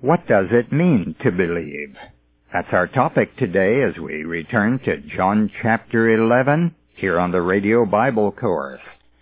What does it mean to believe? That's our topic today as we return to John chapter 11 here on the Radio Bible Course.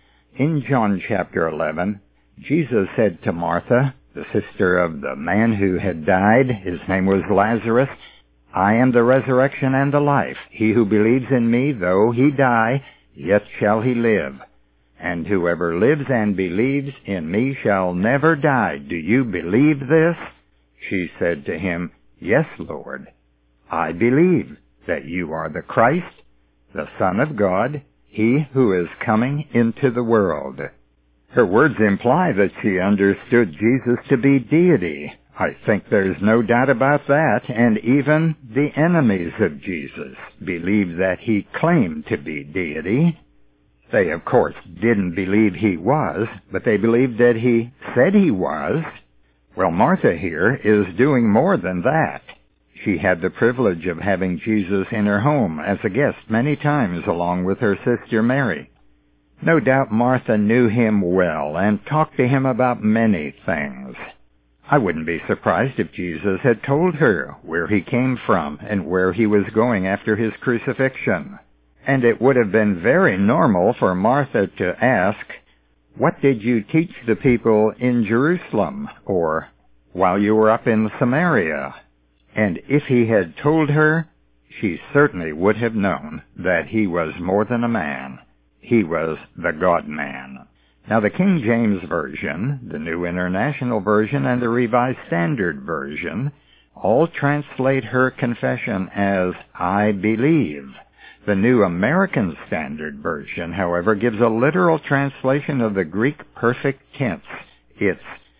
In John chapter 11, Jesus said to Martha, the sister of the man who had died, his name was Lazarus, "I am the resurrection and the life. He who believes in me, though he die, yet shall he live. And whoever lives and believes in me shall never die. Do you believe this?" She said to him, "Yes, Lord. I believe that you are the Christ, the Son of God, he who is coming into the world." Her words imply that she understood Jesus to be deity. I think there's no doubt about that, and even the enemies of Jesus believed that he claimed to be deity. They, of course, didn't believe he was, but they believed that he said he was. Well, Martha here is doing more than that. She had the privilege of having Jesus in her home as a guest many times along with her sister Mary. No doubt Martha knew him well and talked to him about many things. I wouldn't be surprised if Jesus had told her where he came from and where he was going after his crucifixion. And it would have been very normal for Martha to ask, "What did you teach the people in Jerusalem?" or "while you were up in Samaria?" And if he had told her, she certainly would have known that he was more than a man. He was the God-man. Now, the King James Version, the New International Version, and the Revised Standard Version all translate her confession as, "I believe." The New American Standard Version, however, gives a literal translation of the Greek perfect tense. It's,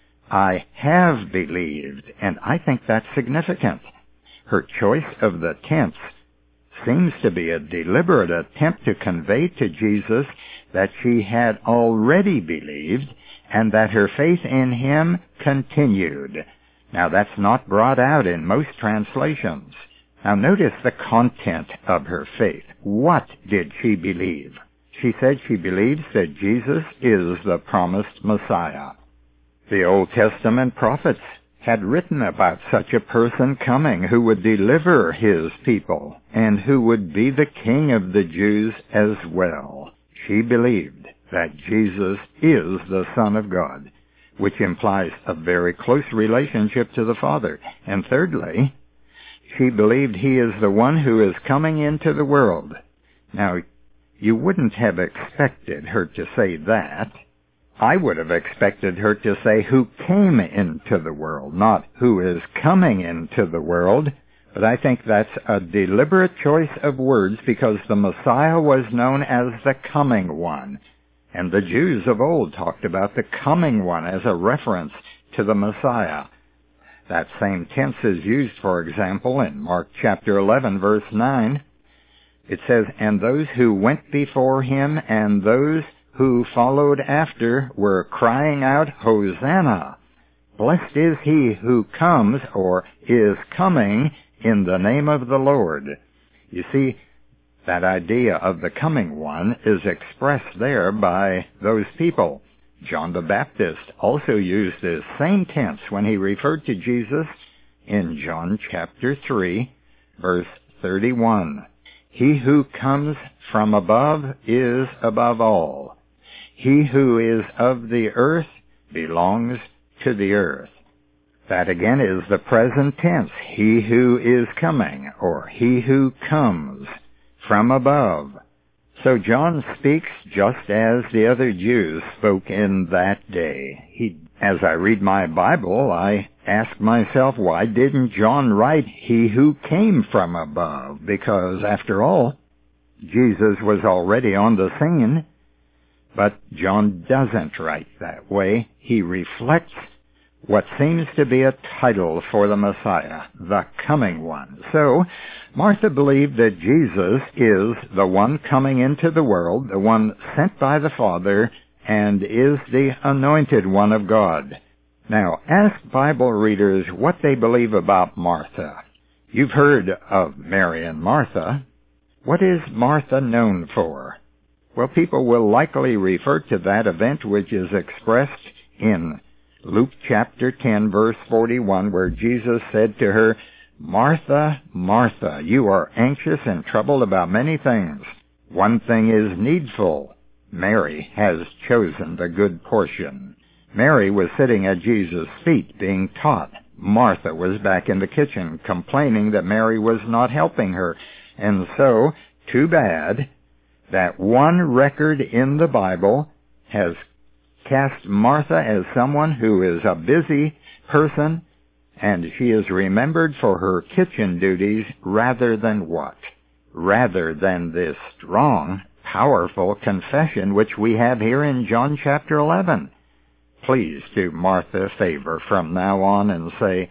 "I have believed," and I think that's significant. Her choice of the tense seems to be a deliberate attempt to convey to Jesus that she had already believed and that her faith in him continued. Now, that's not brought out in most translations. Now, notice the content of her faith. What did she believe? She said she believes that Jesus is the promised Messiah. The Old Testament prophets had written about such a person coming who would deliver his people and who would be the King of the Jews as well. She believed that Jesus is the Son of God, which implies a very close relationship to the Father. And thirdly, she believed he is the one who is coming into the world. Now, you wouldn't have expected her to say that. I would have expected her to say who came into the world, not who is coming into the world. But I think that's a deliberate choice of words because the Messiah was known as the coming one. And the Jews of old talked about the coming one as a reference to the Messiah. That same tense is used, for example, in Mark chapter 11, verse 9. It says, "And those who went before him and those who followed after were crying out, 'Hosanna! Blessed is he who comes,' or is coming, 'in the name of the Lord.'" You see, that idea of the coming one is expressed there by those people. John the Baptist also used this same tense when he referred to Jesus in John chapter 3, verse 31. "He who comes from above is above all. He who is of the earth belongs to the earth." That again is the present tense, "he who is coming," or "he who comes from above." So John speaks just as the other Jews spoke in that day. As I read my Bible, I ask myself, why didn't John write, "he who came from above"? Because, after all, Jesus was already on the scene. But John doesn't write that way. He reflects what seems to be a title for the Messiah, the coming one. So, Martha believed that Jesus is the one coming into the world, the one sent by the Father, and is the anointed one of God. Now, ask Bible readers what they believe about Martha. You've heard of Mary and Martha. What is Martha known for? Well, people will likely refer to that event which is expressed in Luke chapter 10, verse 41, where Jesus said to her, "Martha, Martha, you are anxious and troubled about many things. One thing is needful. Mary has chosen the good portion." Mary was sitting at Jesus' feet being taught. Martha was back in the kitchen complaining that Mary was not helping her. And so, too bad, that one record in the Bible has cast Martha as someone who is a busy person, and she is remembered for her kitchen duties rather than what? Rather than this strong, powerful confession which we have here in John chapter 11. Please do Martha a favor from now on and say,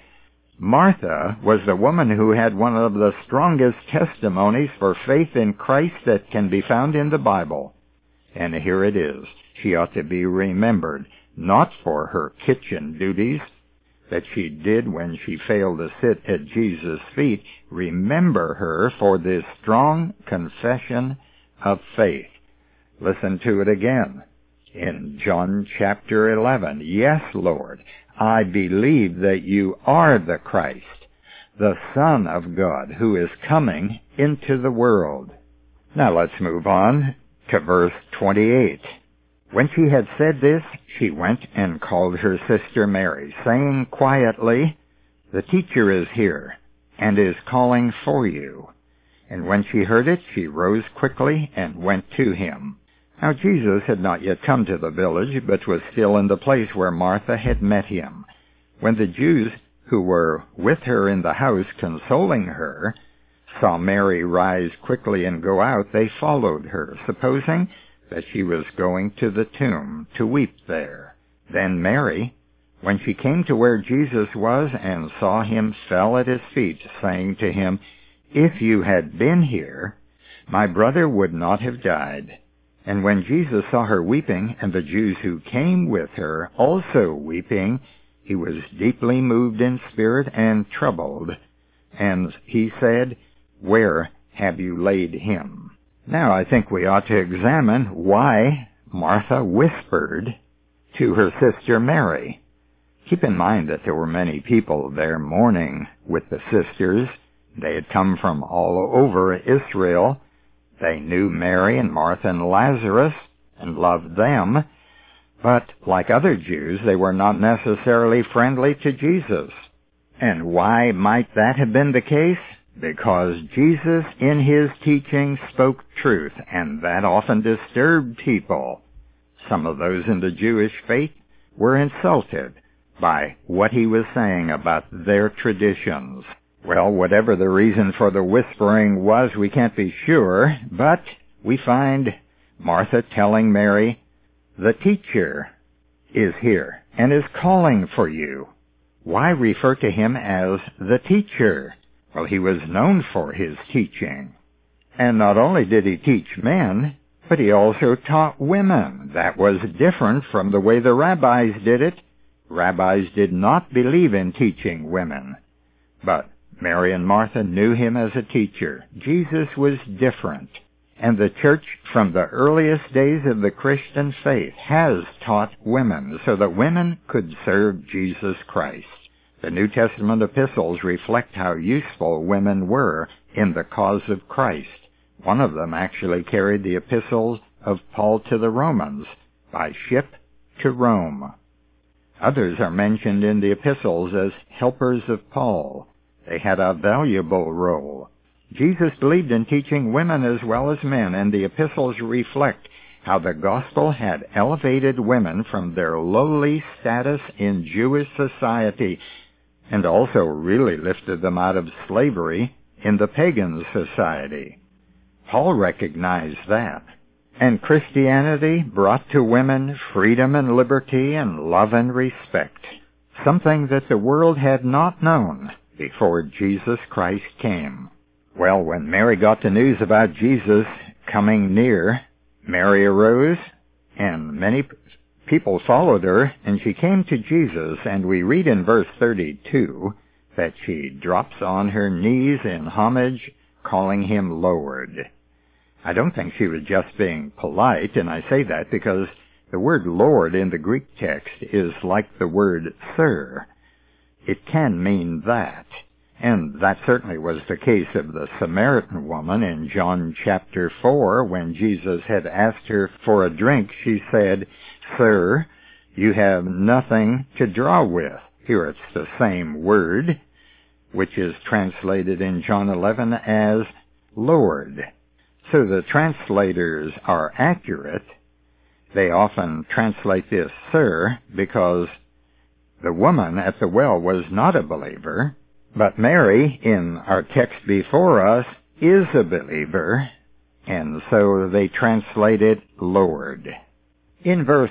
Martha was the woman who had one of the strongest testimonies for faith in Christ that can be found in the Bible. And here it is. She ought to be remembered, not for her kitchen duties that she did when she failed to sit at Jesus' feet. Remember her for this strong confession of faith. Listen to it again. In John chapter 11, "Yes, Lord, I believe that you are the Christ, the Son of God, who is coming into the world." Now let's move on to verse 28. When she had said this, she went and called her sister Mary, saying quietly, "The teacher is here, and is calling for you." And when she heard it, she rose quickly and went to him. Now Jesus had not yet come to the village, but was still in the place where Martha had met him. When the Jews who were with her in the house consoling her saw Mary rise quickly and go out, they followed her, supposing that she was going to the tomb to weep there. Then Mary, when she came to where Jesus was and saw him, fell at his feet, saying to him, "If you had been here, my brother would not have died." And when Jesus saw her weeping, and the Jews who came with her also weeping, he was deeply moved in spirit and troubled. And he said, "Where have you laid him?" Now I think we ought to examine why Martha whispered to her sister Mary. Keep in mind that there were many people there mourning with the sisters. They had come from all over Israel. They knew Mary and Martha and Lazarus and loved them, but like other Jews, they were not necessarily friendly to Jesus. And why might that have been the case? Because Jesus in his teaching spoke truth, and that often disturbed people. Some of those in the Jewish faith were insulted by what he was saying about their traditions. Well, whatever the reason for the whispering was, we can't be sure, but we find Martha telling Mary, "The teacher is here and is calling for you." Why refer to him as the teacher? Well, he was known for his teaching. And not only did he teach men, but he also taught women. That was different from the way the rabbis did it. Rabbis did not believe in teaching women. But Mary and Martha knew him as a teacher. Jesus was different. And the church from the earliest days of the Christian faith has taught women so that women could serve Jesus Christ. The New Testament epistles reflect how useful women were in the cause of Christ. One of them actually carried the epistles of Paul to the Romans by ship to Rome. Others are mentioned in the epistles as helpers of Paul. They had a valuable role. Jesus believed in teaching women as well as men, and the epistles reflect how the gospel had elevated women from their lowly status in Jewish society, and also really lifted them out of slavery in the pagan society. Paul recognized that. And Christianity brought to women freedom and liberty and love and respect, something that the world had not known before Jesus Christ came. Well, when Mary got the news about Jesus coming near, Mary arose, and many people followed her, and she came to Jesus, and we read in verse 32 that she drops on her knees in homage, calling him Lord. I don't think she was just being polite, and I say that because The word Lord in the Greek text is like the word sir. It can mean that. And that certainly was the case of the Samaritan woman in John chapter 4. When Jesus had asked her for a drink, she said, "Sir, you have nothing to draw with." Here it's the same word, which is translated in John 11 as Lord. So the translators are accurate. They often translate this sir because the woman at the well was not a believer, but Mary, in our text before us, is a believer, and so they translate it Lord. In verse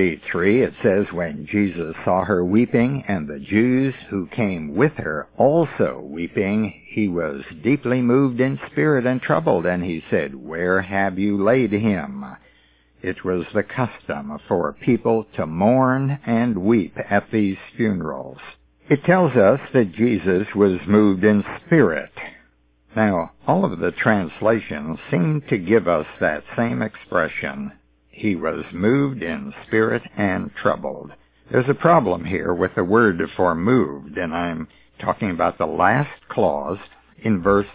33 it says, "When Jesus saw her weeping, and the Jews who came with her also weeping, he was deeply moved in spirit and troubled, and he said, 'Where have you laid him?'" It was the custom for people to mourn and weep at these funerals. It tells us that Jesus was moved in spirit. Now, all of the translations seem to give us that same expression. He was moved in spirit and troubled. There's a problem here with the word for moved, and I'm talking about the last clause in verse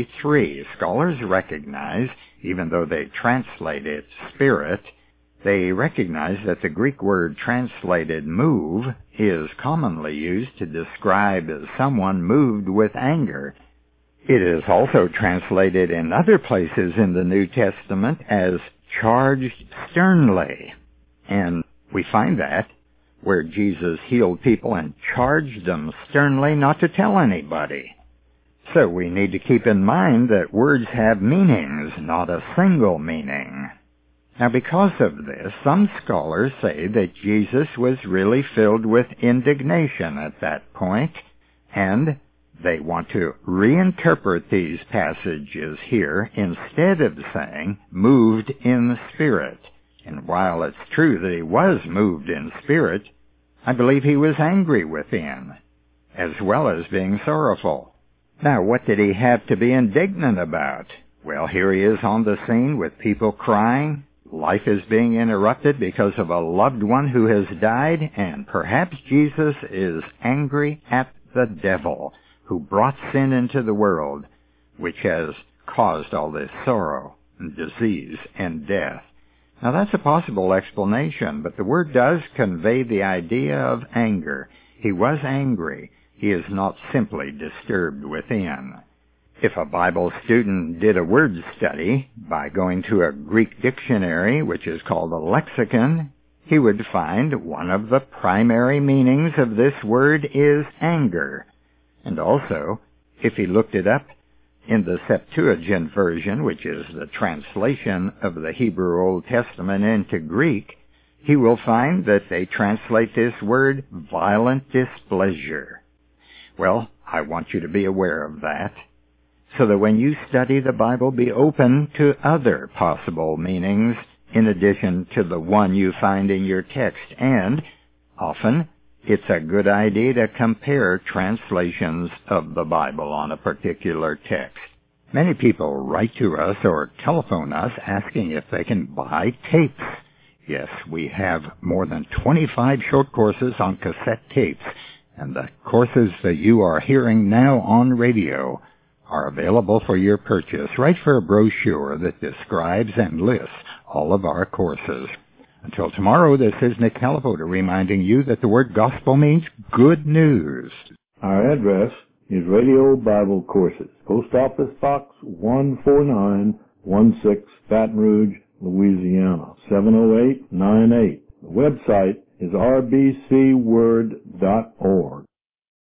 33. Scholars recognize, even though they translate it spirit, they recognize that the Greek word translated move is commonly used to describe someone moved with anger. It is also translated in other places in the New Testament as charged sternly. And we find that where Jesus healed people and charged them sternly not to tell anybody. So we need to keep in mind that words have meanings, not a single meaning. Now, because of this, some scholars say that Jesus was really filled with indignation at that point, and they want to reinterpret these passages here instead of saying moved in spirit. And while it's true that he was moved in spirit, I believe he was angry within, as well as being sorrowful. Now, what did he have to be indignant about? Well, here he is on the scene with people crying. Life is being interrupted because of a loved one who has died, and perhaps Jesus is angry at the devil who brought sin into the world, which has caused all this sorrow and disease and death. Now, that's a possible explanation, but the word does convey the idea of anger. He was angry. He is not simply disturbed within. If a Bible student did a word study by going to a Greek dictionary, which is called a lexicon, he would find one of the primary meanings of this word is anger. And also, if he looked it up in the Septuagint version, which is the translation of the Hebrew Old Testament into Greek, he will find that they translate this word violent displeasure. Well, I want you to be aware of that, so that when you study the Bible, be open to other possible meanings in addition to the one you find in your text. And often, it's a good idea to compare translations of the Bible on a particular text. Many people write to us or telephone us asking if they can buy tapes. Yes, we have more than 25 short courses on cassette tapes, and the courses that you are hearing now on radio are available for your purchase. Write for a brochure that describes and lists all of our courses. Until tomorrow, this is Nick Calipoter reminding you that the word gospel means good news. Our address is Radio Bible Courses, Post Office Box 14916, Baton Rouge, Louisiana, 70898. The website is rbcword.org.